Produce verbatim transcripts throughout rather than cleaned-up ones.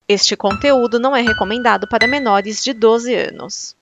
Este conteúdo não é recomendado para menores de doze anos.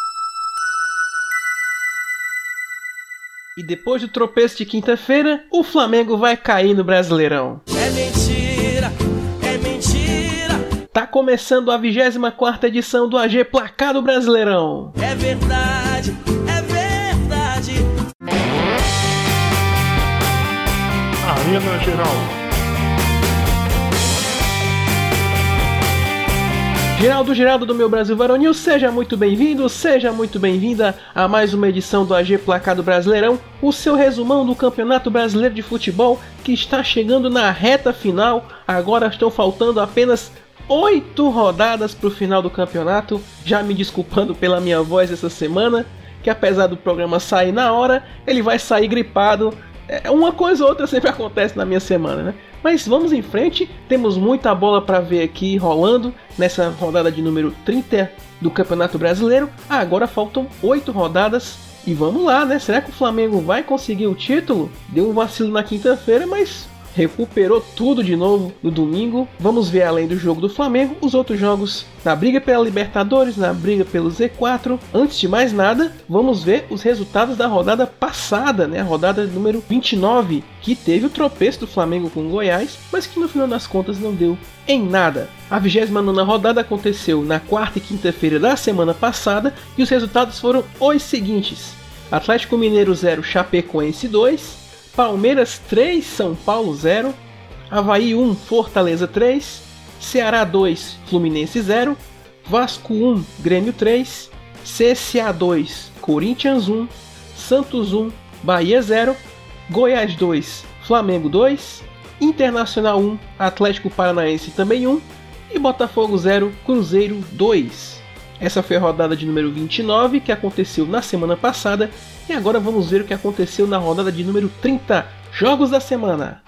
E depois do tropeço de quinta-feira, o Flamengo vai cair no Brasileirão. É mentira, é mentira. Tá começando a vigésima quarta edição do A G Placar do Brasileirão. É verdade, é verdade. Arena Geral. Geraldo, Geraldo do Meu Brasil Varonil, seja muito bem-vindo, seja muito bem-vinda a mais uma edição do A G Placar do Brasileirão, o seu resumão do Campeonato Brasileiro de Futebol que está chegando na reta final. Agora estão faltando apenas oito rodadas para o final do campeonato, já me desculpando pela minha voz essa semana, que apesar do programa sair na hora, ele vai sair gripado. É, uma coisa ou outra sempre acontece na minha semana, né? Mas vamos em frente, temos muita bola para ver aqui rolando nessa rodada de número trinta do Campeonato Brasileiro. Ah, agora faltam oito rodadas e vamos lá, né? Será que o Flamengo vai conseguir o título? Deu um vacilo na quinta-feira, mas recuperou tudo de novo no domingo. Vamos ver, além do jogo do Flamengo, os outros jogos na briga pela Libertadores, na briga pelo Z quatro. Antes de mais nada, vamos ver os resultados da rodada passada, né? A rodada número vinte e nove, que teve o tropeço do Flamengo com o Goiás, mas que no final das contas não deu em nada. A vigésima nona rodada aconteceu na quarta e quinta-feira da semana passada e os resultados foram os seguintes: Atlético Mineiro zero, Chapecoense dois, Palmeiras três, São Paulo zero, Avaí um, Fortaleza três, Ceará dois, Fluminense zero, Vasco um, Grêmio três, C S A dois, Corinthians um, Santos um, Bahia zero, Goiás dois, Flamengo dois, Internacional um, Atlético Paranaense também um e Botafogo zero, Cruzeiro dois. Essa foi a rodada de número vinte e nove, que aconteceu na semana passada, e agora vamos ver o que aconteceu na rodada de número trinta, Jogos da Semana.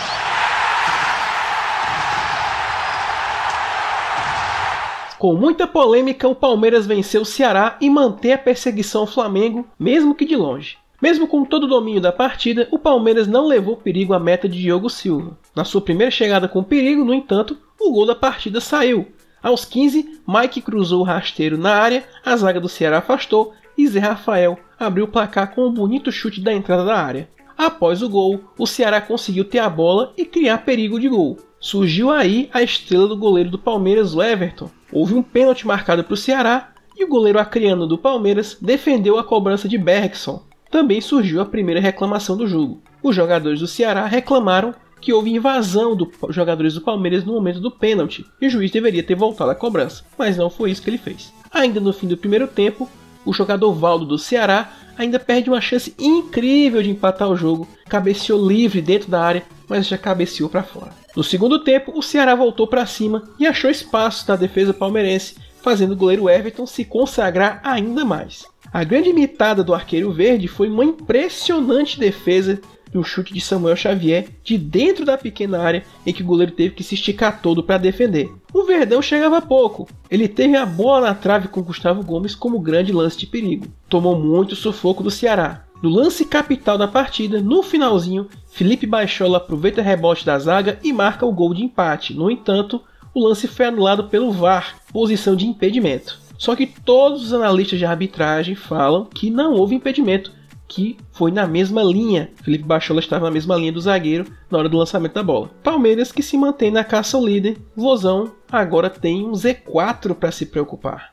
Com muita polêmica, o Palmeiras venceu o Ceará e mantém a perseguição ao Flamengo, mesmo que de longe. Mesmo com todo o domínio da partida, o Palmeiras não levou perigo à meta de Diogo Silva. Na sua primeira chegada com perigo, no entanto, o gol da partida saiu. Aos quinze, Mike cruzou o rasteiro na área, a zaga do Ceará afastou e Zé Rafael abriu o placar com um bonito chute da entrada da área. Após o gol, o Ceará conseguiu ter a bola e criar perigo de gol. Surgiu aí a estrela do goleiro do Palmeiras, o Everton. Houve um pênalti marcado para o Ceará e o goleiro acreano do Palmeiras defendeu a cobrança de Bergson. Também surgiu a primeira reclamação do jogo. Os jogadores do Ceará reclamaram que houve invasão dos jogadores do Palmeiras no momento do pênalti e o juiz deveria ter voltado à cobrança, mas não foi isso que ele fez. Ainda no fim do primeiro tempo, o jogador Valdo do Ceará ainda perde uma chance incrível de empatar o jogo, cabeceou livre dentro da área, mas já cabeceou para fora. No segundo tempo, o Ceará voltou para cima e achou espaço na defesa palmeirense, fazendo o goleiro Everton se consagrar ainda mais. A grande mitada do arqueiro verde foi uma impressionante defesa de um chute de Samuel Xavier de dentro da pequena área em que o goleiro teve que se esticar todo para defender. O Verdão chegava pouco. Ele teve a bola na trave com Gustavo Gomes como grande lance de perigo. Tomou muito sufoco do Ceará. No lance capital da partida, no finalzinho, Felipe Baixola aproveita o rebote da zaga e marca o gol de empate. No entanto, o lance foi anulado pelo V A R, posição de impedimento. Só que todos os analistas de arbitragem falam que não houve impedimento, que foi na mesma linha. Felipe Baixola estava na mesma linha do zagueiro na hora do lançamento da bola. Palmeiras, que se mantém na caça ao líder, Vozão agora tem um Z quatro para se preocupar.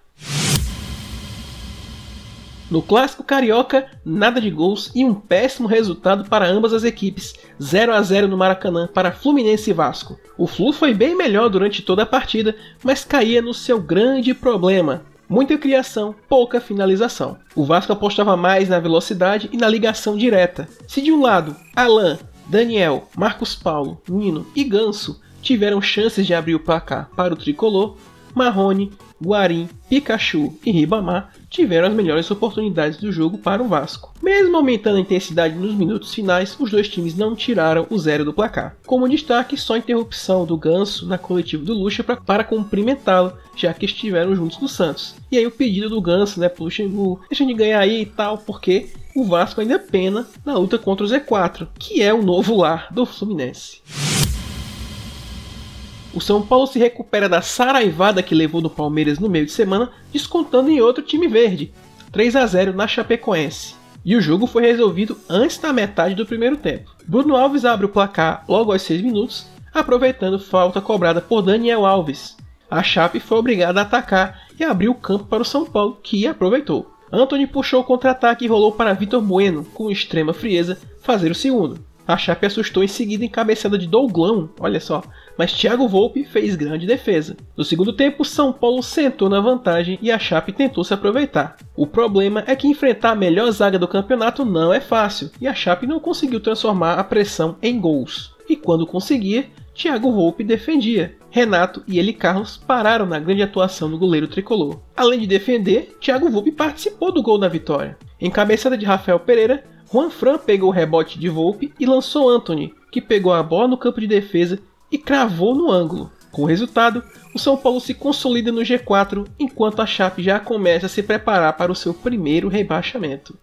No clássico carioca, nada de gols e um péssimo resultado para ambas as equipes, zero a zero no Maracanã para Fluminense e Vasco. O Flu foi bem melhor durante toda a partida, mas caía no seu grande problema: muita criação, pouca finalização. O Vasco apostava mais na velocidade e na ligação direta. Se de um lado, Alan, Daniel, Marcos Paulo, Nino e Ganso tiveram chances de abrir o placar para o tricolor, Marrone, Guarim, Pikachu e Ribamar tiveram as melhores oportunidades do jogo para o Vasco. Mesmo aumentando a intensidade nos minutos finais, os dois times não tiraram o zero do placar. Como destaque, só a interrupção do Ganso na coletiva do Lucha pra, para cumprimentá-lo, já que estiveram juntos no Santos. E aí o pedido do Ganso, né, pro Luxemburgo, deixa de ganhar aí e tal, porque o Vasco ainda pena na luta contra o Z quatro, que é o novo lar do Fluminense. O São Paulo se recupera da saraivada que levou no Palmeiras no meio de semana, descontando em outro time verde, três a zero na Chapecoense. E o jogo foi resolvido antes da metade do primeiro tempo. Bruno Alves abre o placar logo aos seis minutos, aproveitando falta cobrada por Daniel Alves. A Chape foi obrigada a atacar e abriu o campo para o São Paulo, que aproveitou. Antony puxou o contra-ataque e rolou para Vitor Bueno, com extrema frieza, fazer o segundo. A Chape assustou em seguida em cabeçada de Douglão, olha só, mas Thiago Volpi fez grande defesa. No segundo tempo, São Paulo sentou na vantagem e a Chape tentou se aproveitar. O problema é que enfrentar a melhor zaga do campeonato não é fácil, e a Chape não conseguiu transformar a pressão em gols. E quando conseguia, Thiago Volpi defendia. Renato e Eli Carlos pararam na grande atuação do goleiro tricolor. Além de defender, Thiago Volpi participou do gol da vitória. Em cabeçada de Rafael Pereira, Juan Fran pegou o rebote de Volpi e lançou Antony, que pegou a bola no campo de defesa e cravou no ângulo. Com o resultado, o São Paulo se consolida no G quatro, enquanto a Chape já começa a se preparar para o seu primeiro rebaixamento.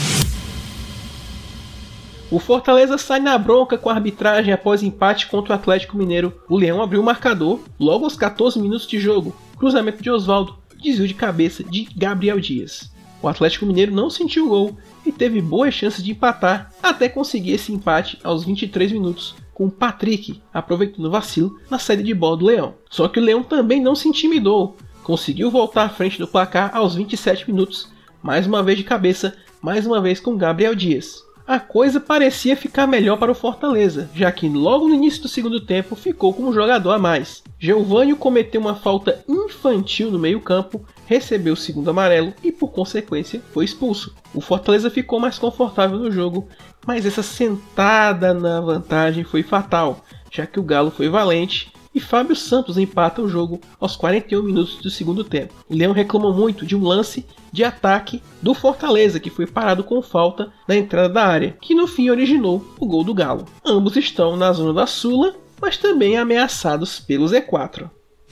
O Fortaleza sai na bronca com a arbitragem após empate contra o Atlético Mineiro. O Leão abriu o marcador logo aos catorze minutos de jogo. Cruzamento de Oswaldo, desvio de cabeça de Gabriel Dias. O Atlético Mineiro não sentiu o gol e teve boas chances de empatar até conseguir esse empate aos vinte e três minutos com o Patrick aproveitando o vacilo na saída de bola do Leão. Só que o Leão também não se intimidou, conseguiu voltar à frente do placar aos vinte e sete minutos, mais uma vez de cabeça, mais uma vez com Gabriel Dias. A coisa parecia ficar melhor para o Fortaleza, já que logo no início do segundo tempo ficou com um jogador a mais. Geovânio cometeu uma falta infantil no meio-campo, recebeu o segundo amarelo e, por consequência, foi expulso. O Fortaleza ficou mais confortável no jogo, mas essa sentada na vantagem foi fatal, já que o Galo foi valente e Fábio Santos empata o jogo aos quarenta e um minutos do segundo tempo. O Leão reclamou muito de um lance de ataque do Fortaleza, que foi parado com falta na entrada da área, que no fim originou o gol do Galo. Ambos estão na zona da Sula, mas também ameaçados pelo Z quatro.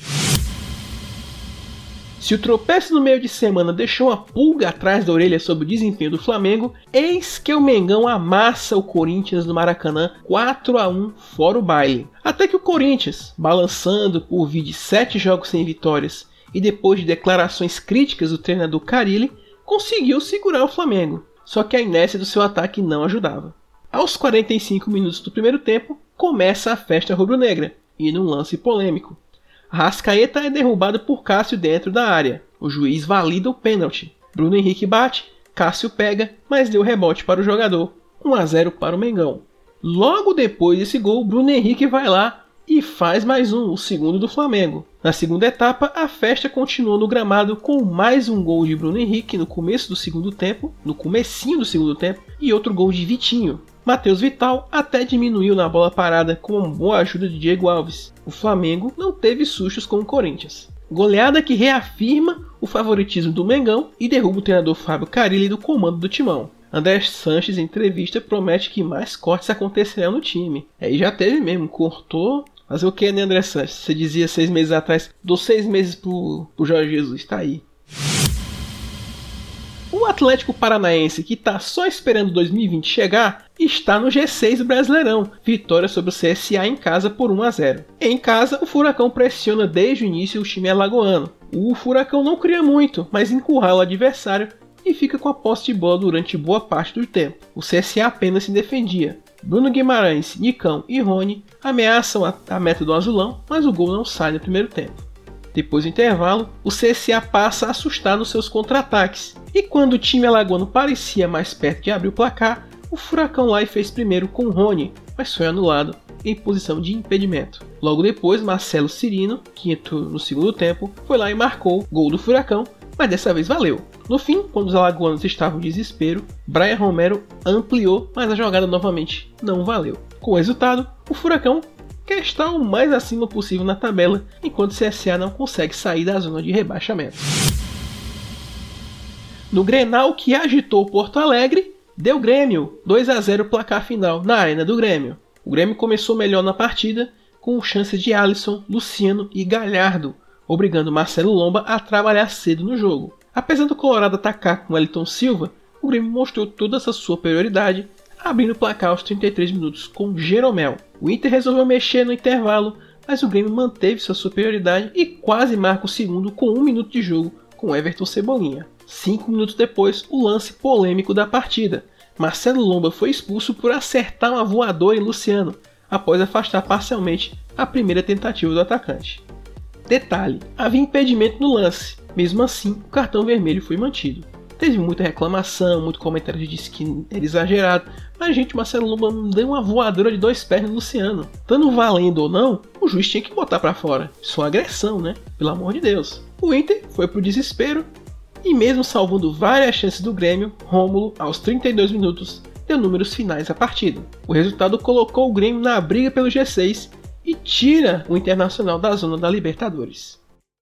Se o tropeço no meio de semana deixou uma pulga atrás da orelha sobre o desempenho do Flamengo, eis que o Mengão amassa o Corinthians no Maracanã quatro a um fora o baile. Até que o Corinthians, balançando por vir de sete jogos sem vitórias e depois de declarações críticas do treinador Carille, conseguiu segurar o Flamengo. Só que a inércia do seu ataque não ajudava. Aos quarenta e cinco minutos do primeiro tempo, começa a festa rubro-negra, e num lance polêmico. Arrascaeta é derrubado por Cássio dentro da área. O juiz valida o pênalti. Bruno Henrique bate, Cássio pega, mas deu rebote para o jogador. um a zero para o Mengão. Logo depois desse gol, Bruno Henrique vai lá e faz mais um, o segundo do Flamengo. Na segunda etapa, a festa continuou no gramado com mais um gol de Bruno Henrique no começo do segundo tempo, no comecinho do segundo tempo, e outro gol de Vitinho. Matheus Vital até diminuiu na bola parada com uma boa ajuda de Diego Alves. O Flamengo não teve sustos com o Corinthians. Goleada que reafirma o favoritismo do Mengão e derruba o treinador Fábio Carille do comando do timão. André Sanches, em entrevista, promete que mais cortes acontecerão no time. Aí já teve mesmo, cortou. Mas o que, né, André Sanches? Você dizia seis meses atrás, dou seis meses pro, pro Jorge Jesus, tá aí. O Atlético Paranaense, que está só esperando dois mil e vinte chegar, está no G seis do Brasileirão. Vitória sobre o C S A em casa por um a zero. Em casa, o Furacão pressiona desde o início o time alagoano. O Furacão não cria muito, mas encurrala o adversário e fica com a posse de bola durante boa parte do tempo. O C S A apenas se defendia. Bruno Guimarães, Nicão e Rony ameaçam a, a meta do azulão, mas o gol não sai no primeiro tempo. Depois do intervalo, o C S A passa a assustar nos seus contra-ataques. E quando o time alagoano parecia mais perto de abrir o placar, o Furacão lá e fez primeiro com o Rony, mas foi anulado em posição de impedimento. Logo depois, Marcelo Cirino, que entrou no segundo tempo, foi lá e marcou gol do Furacão, mas dessa vez valeu. No fim, quando os alagoanos estavam em desespero, Brian Romero ampliou, mas a jogada novamente não valeu. Com o resultado, o Furacão quer estar o mais acima possível na tabela, enquanto o C S A não consegue sair da zona de rebaixamento. No Grenal que agitou Porto Alegre, deu Grêmio, dois a zero placar final na Arena do Grêmio. O Grêmio começou melhor na partida, com chances de Alisson, Luciano e Galhardo, obrigando Marcelo Lomba a trabalhar cedo no jogo. Apesar do Colorado atacar com Wellington Silva, o Grêmio mostrou toda essa superioridade, abrindo o placar aos trinta e três minutos com Jeromel. O Inter resolveu mexer no intervalo, mas o Grêmio manteve sua superioridade e quase marca o segundo com um minuto de jogo com Everton Cebolinha. Cinco minutos depois, o lance polêmico da partida. Marcelo Lomba foi expulso por acertar uma voadora em Luciano, após afastar parcialmente a primeira tentativa do atacante. Detalhe, havia impedimento no lance, mesmo assim o cartão vermelho foi mantido. Teve muita reclamação, muito comentário que disse que era exagerado, mas gente, Marcelo Lomba não deu uma voadora de dois pés no Luciano. Tanto valendo ou não, o juiz tinha que botar pra fora. Isso é uma agressão, né? Pelo amor de Deus. O Inter foi pro desespero e mesmo salvando várias chances do Grêmio, Rômulo, aos trinta e dois minutos, deu números finais à partida. O resultado colocou o Grêmio na briga pelo G seis e tira o Internacional da zona da Libertadores.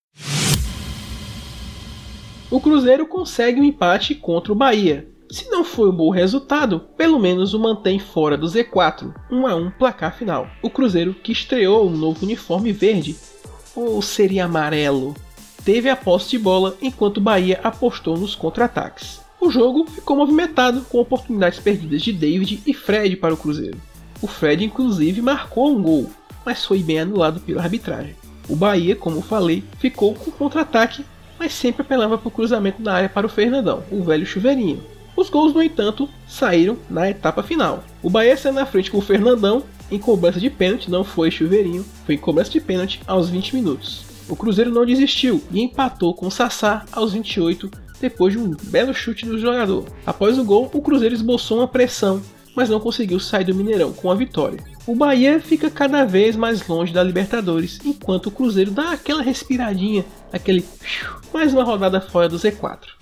O Cruzeiro consegue um empate contra o Bahia. Se não foi um bom resultado, pelo menos o mantém fora do Z quatro, um a um placar final. O Cruzeiro, que estreou um novo uniforme verde, ou seria amarelo, teve a posse de bola enquanto o Bahia apostou nos contra-ataques. O jogo ficou movimentado com oportunidades perdidas de David e Fred para o Cruzeiro. O Fred inclusive marcou um gol, mas foi bem anulado pela arbitragem. O Bahia, como falei, ficou com contra-ataque, mas sempre apelava para o cruzamento na área para o Fernandão, o velho chuveirinho. Os gols, no entanto, saíram na etapa final. O Bahia saiu na frente com o Fernandão em cobrança de pênalti, não foi chuveirinho, foi em cobrança de pênalti aos vinte minutos. O Cruzeiro não desistiu e empatou com o Sassá aos vinte e oito, depois de um belo chute do jogador. Após o gol, o Cruzeiro esboçou uma pressão, mas não conseguiu sair do Mineirão com a vitória. O Bahia fica cada vez mais longe da Libertadores, enquanto o Cruzeiro dá aquela respiradinha, aquele mais uma rodada fora do Z quatro.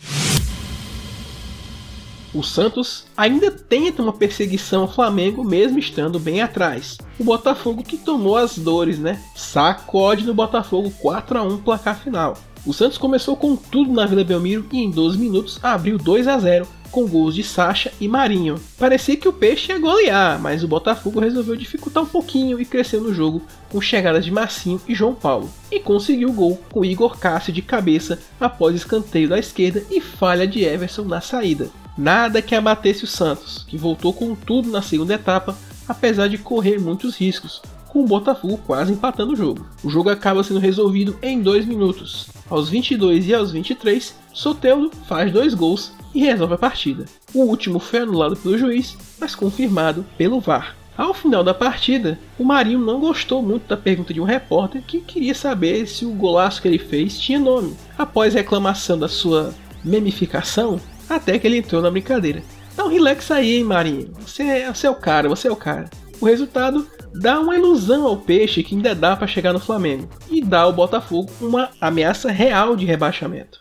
O Santos ainda tenta uma perseguição ao Flamengo, mesmo estando bem atrás. O Botafogo que tomou as dores, né? Sacode no Botafogo quatro a um placar final. O Santos começou com tudo na Vila Belmiro e em doze minutos abriu dois a zero com gols de Sacha e Marinho. Parecia que o Peixe ia golear, mas o Botafogo resolveu dificultar um pouquinho e cresceu no jogo com chegadas de Marcinho e João Paulo. E conseguiu o gol com Igor Cássio de cabeça após escanteio da esquerda e falha de Everson na saída. Nada que abatesse o Santos, que voltou com tudo na segunda etapa, apesar de correr muitos riscos, com o Botafogo quase empatando o jogo. O jogo acaba sendo resolvido em dois minutos. Aos vinte e dois e aos vinte e três, Soteldo faz dois gols e resolve a partida. O último foi anulado pelo juiz, mas confirmado pelo V A R. Ao final da partida, o Marinho não gostou muito da pergunta de um repórter que queria saber se o golaço que ele fez tinha nome. Após a reclamação da sua memificação, até que ele entrou na brincadeira. Então relaxa aí, hein, Marinho. Você, você é o cara, você é o cara. O resultado dá uma ilusão ao Peixe que ainda dá para chegar no Flamengo e dá ao Botafogo uma ameaça real de rebaixamento.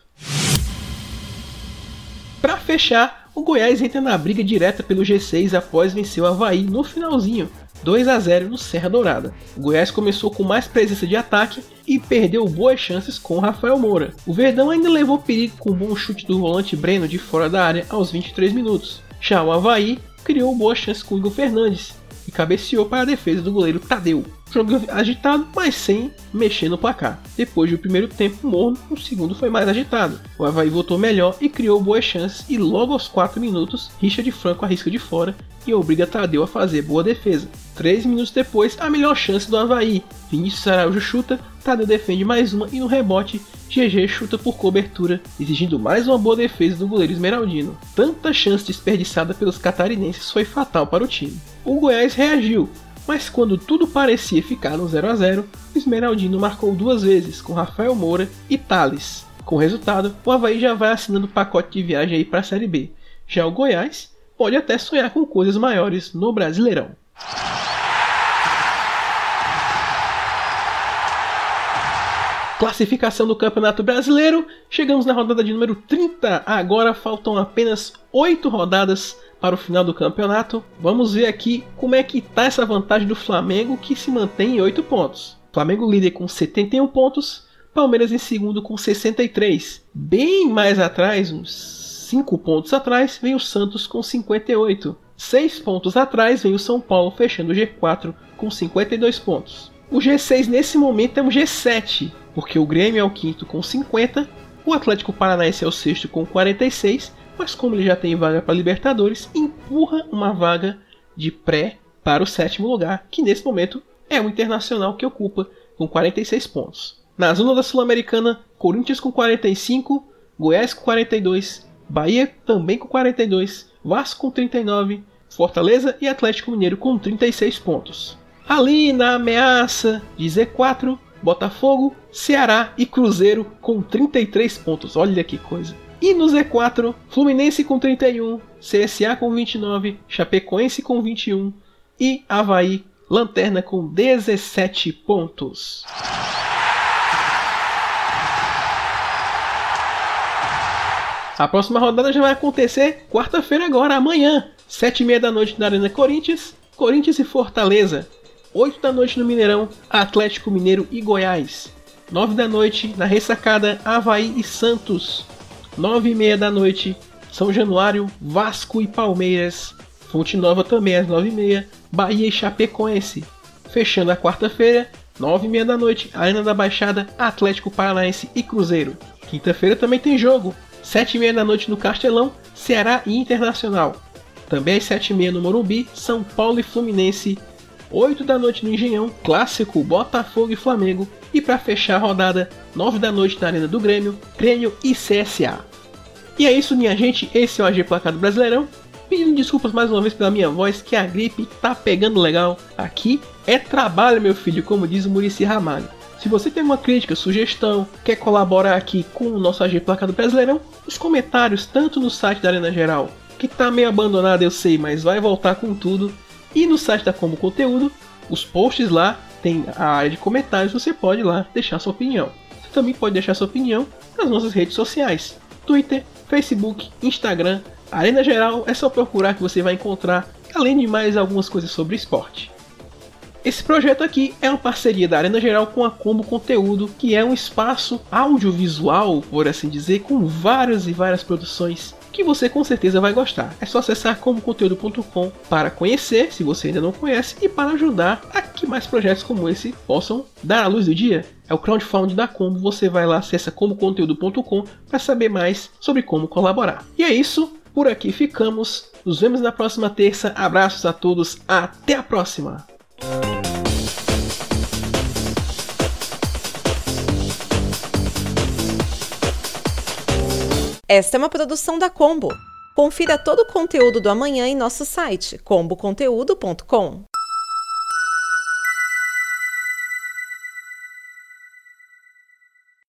Para fechar, o Goiás entra na briga direta pelo G seis após vencer o Avaí no finalzinho, dois a zero no Serra Dourada. O Goiás começou com mais presença de ataque e perdeu boas chances com o Rafael Moura. O Verdão ainda levou perigo com um bom chute do volante Breno de fora da área aos vinte e três minutos. Já o Avaí criou boas chances com o Igor Fernandes e cabeceou para a defesa do goleiro Tadeu. Jogo agitado, mas sem mexer no placar. Depois do primeiro tempo morno, o segundo foi mais agitado. O Avaí voltou melhor e criou boas chances e logo aos quatro minutos, Richard Franco arrisca de fora e obriga Tadeu a fazer boa defesa. três minutos depois, a melhor chance do Avaí. Vinícius Araújo chuta, Tadeu defende mais uma e no rebote, G G chuta por cobertura, exigindo mais uma boa defesa do goleiro esmeraldino. Tanta chance desperdiçada pelos catarinenses foi fatal para o time. O Goiás reagiu, mas quando tudo parecia ficar no zero a zero, o esmeraldino marcou duas vezes, com Rafael Moura e Thales. Com o resultado, o Avaí já vai assinando pacote de viagem aí para a Série B. Já o Goiás pode até sonhar com coisas maiores no Brasileirão. Classificação do Campeonato Brasileiro, chegamos na rodada de número trinta, agora faltam apenas oito rodadas para o final do campeonato. Vamos ver aqui como é que está essa vantagem do Flamengo, que se mantém em oito pontos. Flamengo líder com setenta e um pontos, Palmeiras em segundo com sessenta e três. Bem mais atrás, uns cinco pontos atrás, vem o Santos com cinquenta e oito. seis pontos atrás vem o São Paulo fechando o G quatro com cinquenta e dois pontos. O G seis nesse momento é um G sete, porque o Grêmio é o quinto com cinquenta, o Atlético Paranaense é o sexto com quarenta e seis, mas como ele já tem vaga para Libertadores, empurra uma vaga de pré para o sétimo lugar, que nesse momento é o Internacional, que ocupa com quarenta e seis pontos. Na zona da Sul-Americana, Corinthians com quarenta e cinco, Goiás com quarenta e dois, Bahia também com quarenta e dois, Vasco com trinta e nove, Fortaleza e Atlético Mineiro com trinta e seis pontos. Ali na ameaça de Z quatro, Botafogo, Ceará e Cruzeiro com trinta e três pontos. Olha que coisa. E no Z quatro, Fluminense com trinta e um, C S A com vinte e nove, Chapecoense com vinte e um e Avaí, lanterna com dezessete pontos. A próxima rodada já vai acontecer quarta-feira agora, amanhã, sete e meia da noite na Arena Corinthians, Corinthians e Fortaleza. oito da noite no Mineirão, Atlético Mineiro e Goiás. nove da noite na Ressacada, Avaí e Santos. nove e meia da noite, São Januário, Vasco e Palmeiras. Fonte Nova também às nove e meia, Bahia e Chapecoense. Fechando a quarta-feira, nove e meia da noite, Arena da Baixada, Atlético Paranaense e Cruzeiro. Quinta-feira também tem jogo. sete e meia da noite no Castelão, Ceará e Internacional. Também às sete e meia no Morumbi, São Paulo e Fluminense. oito da noite no Engenhão, clássico Botafogo e Flamengo. E para fechar a rodada, nove da noite na Arena do Grêmio, Grêmio e C S A. E é isso, minha gente, esse é o A G Placado Brasileirão. Pedindo desculpas mais uma vez pela minha voz, que a gripe tá pegando legal. Aqui é trabalho, meu filho, como diz o Muricy Ramalho. Se você tem uma crítica, sugestão, quer colaborar aqui com o nosso A G Placado Brasileirão, os comentários, tanto no site da Arena Geral, que tá meio abandonado eu sei, mas vai voltar com tudo, e no site da Combo Conteúdo, os posts lá, tem a área de comentários, você pode ir lá deixar sua opinião. Você também pode deixar sua opinião nas nossas redes sociais, Twitter, Facebook, Instagram, Arena Geral, é só procurar que você vai encontrar, além de mais algumas coisas sobre esporte. Esse projeto aqui é uma parceria da Arena Geral com a Combo Conteúdo, que é um espaço audiovisual, por assim dizer, com várias e várias produções que você com certeza vai gostar. É só acessar combo conteúdo ponto com para conhecer, se você ainda não conhece, e para ajudar a que mais projetos como esse possam dar à luz do dia. É o crowdfunding da Combo, você vai lá, acessa combo conteúdo ponto com para saber mais sobre como colaborar. E é isso, por aqui ficamos, nos vemos na próxima terça, abraços a todos, até a próxima! Esta é uma produção da Combo. Confira todo o conteúdo do amanhã em nosso site combo conteúdo ponto com.